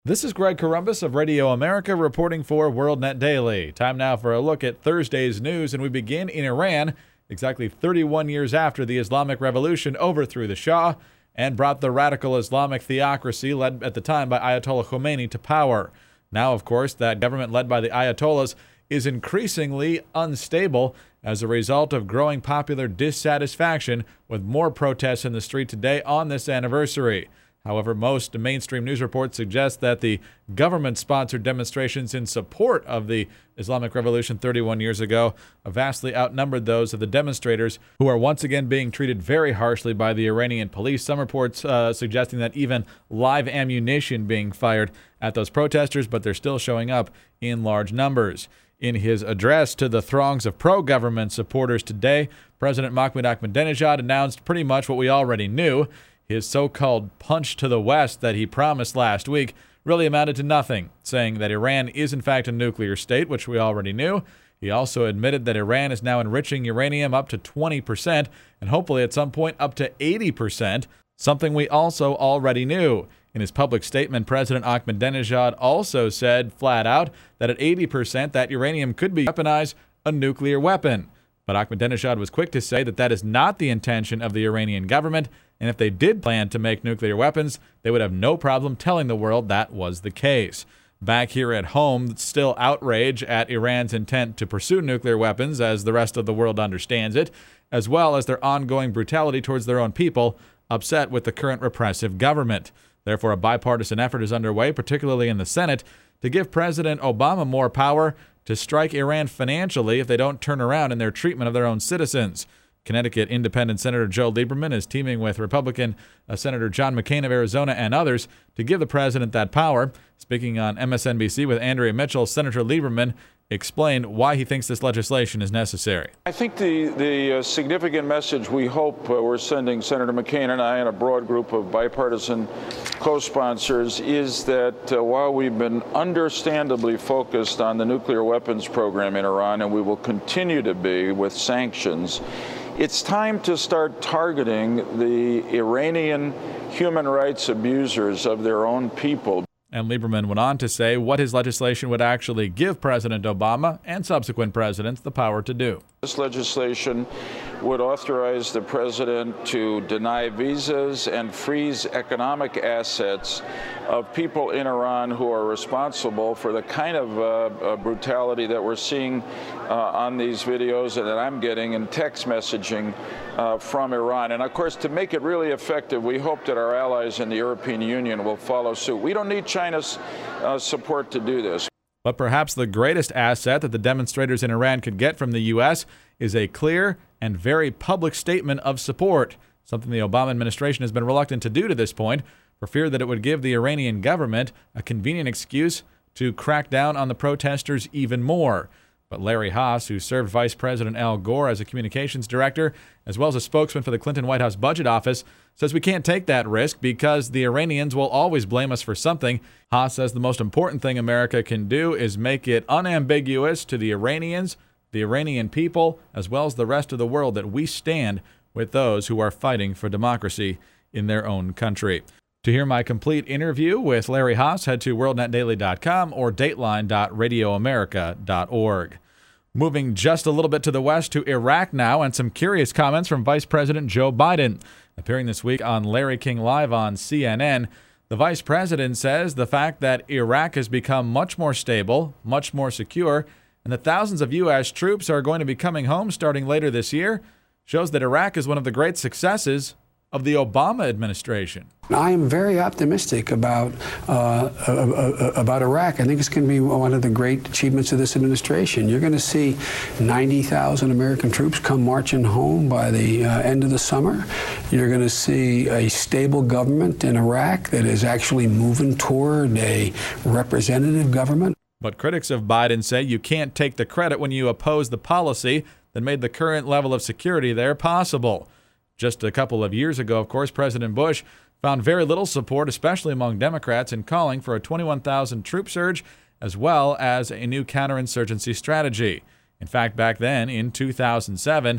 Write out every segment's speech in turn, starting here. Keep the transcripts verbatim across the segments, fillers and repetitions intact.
This is Greg Corombos of Radio America reporting for WorldNet Daily. Time now for a look at Thursday's news, and we begin in Iran, exactly thirty-one years after the Islamic Revolution overthrew the Shah and brought the radical Islamic theocracy led at the time by Ayatollah Khomeini to power. Now, of course, that government led by the Ayatollahs is increasingly unstable as a result of growing popular dissatisfaction, with more protests in the street today on this anniversary. However, most mainstream news reports suggest that the government-sponsored demonstrations in support of the Islamic Revolution thirty-one years ago vastly outnumbered those of the demonstrators, who are once again being treated very harshly by the Iranian police. Some reports uh, suggesting that even live ammunition being fired at those protesters, but they're still showing up in large numbers. In his address to the throngs of pro-government supporters today, President Mahmoud Ahmadinejad announced pretty much what we already knew. His so-called punch to the West that he promised last week really amounted to nothing, saying that Iran is in fact a nuclear state, which we already knew. He also admitted that Iran is now enriching uranium up to twenty percent and hopefully at some point up to eighty percent, something we also already knew. In his public statement, President Ahmadinejad also said flat out that at eighty percent that uranium could be weaponized a nuclear weapon. But Ahmadinejad was quick to say that that is not the intention of the Iranian government, and if they did plan to make nuclear weapons, they would have no problem telling the world that was the case. Back here at home, still outrage at Iran's intent to pursue nuclear weapons as the rest of the world understands it, as well as their ongoing brutality towards their own people, upset with the current repressive government. Therefore, a bipartisan effort is underway, particularly in the Senate, to give President Obama more power to strike Iran financially if they don't turn around in their treatment of their own citizens. Connecticut Independent Senator Joe Lieberman is teaming with Republican uh, Senator John McCain of Arizona and others to give the president that power. Speaking on M S N B C with Andrea Mitchell, Senator Lieberman explained why he thinks this legislation is necessary. I think the, the uh, significant message we hope uh, we're sending, Senator McCain and I and a broad group of bipartisan co-sponsors, is that uh, while we've been understandably focused on the nuclear weapons program in Iran, and we will continue to be with sanctions, it's time to start targeting the Iranian human rights abusers of their own people. And Lieberman went on to say what his legislation would actually give President Obama and subsequent presidents the power to do. This legislation would authorize the president to deny visas and freeze economic assets of people in Iran who are responsible for the kind of uh, uh, brutality that we're seeing uh, on these videos and that I'm getting in text messaging uh, from Iran. And of course, to make it really effective, we hope that our allies in the European Union will follow suit. We don't need China's uh, support to do this. But perhaps the greatest asset that the demonstrators in Iran could get from the U S is a clear and very public statement of support, something the Obama administration has been reluctant to do to this point, for fear that it would give the Iranian government a convenient excuse to crack down on the protesters even more. But Larry Haas, who served Vice President Al Gore as a communications director, as well as a spokesman for the Clinton White House Budget Office, says we can't take that risk because the Iranians will always blame us for something. Haas says the most important thing America can do is make it unambiguous to the Iranians, the Iranian people, as well as the rest of the world, that we stand with those who are fighting for democracy in their own country. To hear my complete interview with Larry Haas, head to world net daily dot com or dateline dot radio america dot org. Moving just a little bit to the west to Iraq now, and some curious comments from Vice President Joe Biden. Appearing this week on Larry King Live on C N N, the vice president says the fact that Iraq has become much more stable, much more secure, and that thousands of U S troops are going to be coming home starting later this year shows that Iraq is one of the great successes of the Obama administration. I am very optimistic about uh, uh, about Iraq. I think it's going to be one of the great achievements of this administration. You're going to see ninety thousand American troops come marching home by the uh, end of the summer. You're going to see a stable government in Iraq that is actually moving toward a representative government. But critics of Biden say you can't take the credit when you oppose the policy that made the current level of security there possible. Just a couple of years ago, of course, President Bush found very little support, especially among Democrats, in calling for a twenty-one thousand troop surge as well as a new counterinsurgency strategy. In fact, back then, in two thousand seven,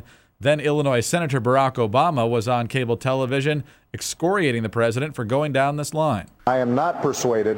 Then Illinois Senator Barack Obama was on cable television excoriating the president for going down this line. I am not persuaded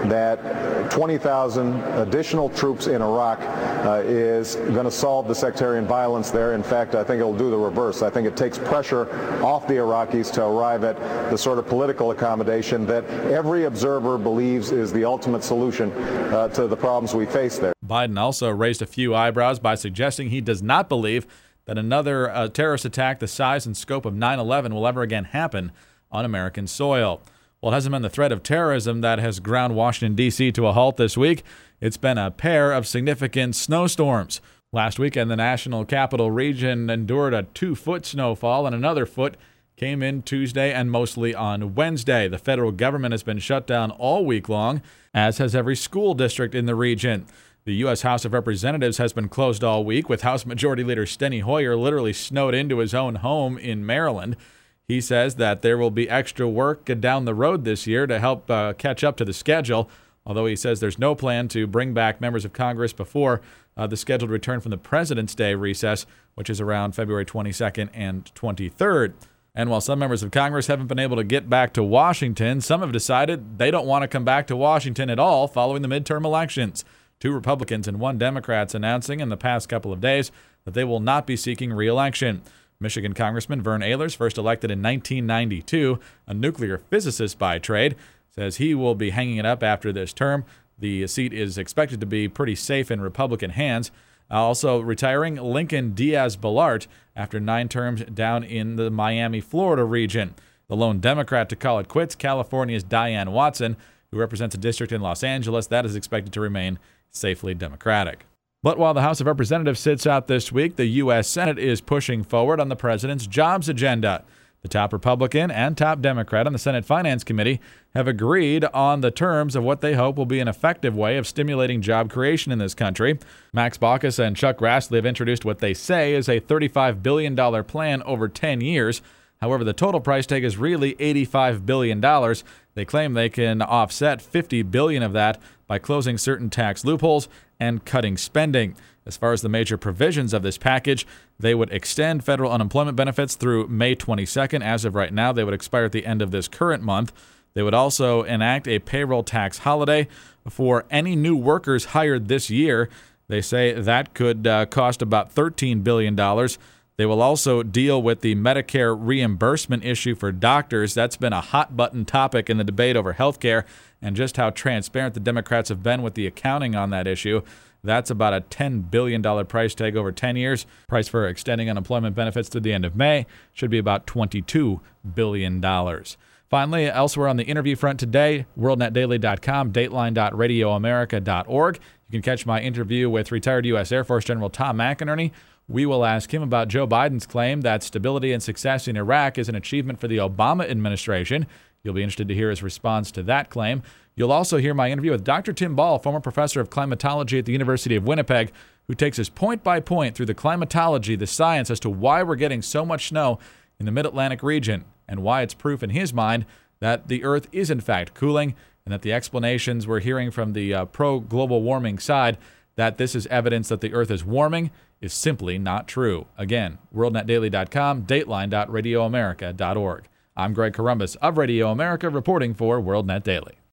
that twenty thousand additional troops in Iraq uh, is going to solve the sectarian violence there. In fact, I think it'll do the reverse. I think it takes pressure off the Iraqis to arrive at the sort of political accommodation that every observer believes is the ultimate solution uh, to the problems we face there. Biden also raised a few eyebrows by suggesting he does not believe that another uh, terrorist attack the size and scope of nine eleven will ever again happen on American soil. Well, it hasn't been the threat of terrorism that has ground Washington, D C to a halt this week. It's been a pair of significant snowstorms. Last weekend, the National Capital Region endured a two-foot snowfall, and another foot came in Tuesday and mostly on Wednesday. The federal government has been shut down all week long, as has every school district in the region. The U S House of Representatives has been closed all week, with House Majority Leader Steny Hoyer literally snowed into his own home in Maryland. He says that there will be extra work down the road this year to help uh, catch up to the schedule, although he says there's no plan to bring back members of Congress before uh, the scheduled return from the President's Day recess, which is around February twenty-second and twenty-third. And while some members of Congress haven't been able to get back to Washington, some have decided they don't want to come back to Washington at all following the midterm elections. Two Republicans and one Democrat announcing in the past couple of days that they will not be seeking re-election. Michigan Congressman Vern Ehlers, first elected in nineteen ninety-two, a nuclear physicist by trade, says he will be hanging it up after this term. The seat is expected to be pretty safe in Republican hands. Also retiring Lincoln Diaz-Balart after nine terms down in the Miami, Florida region. The lone Democrat to call it quits, California's Diane Watson, who represents a district in Los Angeles that is expected to remain safely Democratic. But while the House of Representatives sits out this week, the U S Senate is pushing forward on the president's jobs agenda. The top Republican and top Democrat on the Senate Finance Committee have agreed on the terms of what they hope will be an effective way of stimulating job creation in this country. Max Baucus and Chuck Grassley have introduced what they say is a thirty-five billion dollars plan over ten years. However, the total price tag is really eighty-five billion dollars. They claim they can offset fifty billion dollars of that by closing certain tax loopholes and cutting spending. As far as the major provisions of this package, they would extend federal unemployment benefits through May twenty-second. As of right now, they would expire at the end of this current month. They would also enact a payroll tax holiday for any new workers hired this year. They say that could uh, cost about thirteen billion dollars. They will also deal with the Medicare reimbursement issue for doctors. That's been a hot-button topic in the debate over health care and just how transparent the Democrats have been with the accounting on that issue. That's about a ten billion dollars price tag over ten years. Price for extending unemployment benefits to the end of May should be about twenty-two billion dollars. Finally, elsewhere on the interview front today, world net daily dot com, dateline dot radio america dot org. You can catch my interview with retired U S Air Force General Tom McInerney. We will ask him about Joe Biden's claim that stability and success in Iraq is an achievement for the Obama administration. You'll be interested to hear his response to that claim. You'll also hear my interview with Doctor Tim Ball, former professor of climatology at the University of Winnipeg, who takes us point by point through the climatology, the science as to why we're getting so much snow in the Mid-Atlantic region and why it's proof in his mind that the Earth is in fact cooling and that the explanations we're hearing from the uh, pro-global warming side that this is evidence that the Earth is warming is simply not true. Again, world net daily dot com, dateline dot radio america dot org. I'm Greg Corombos of Radio America reporting for WorldNet Daily.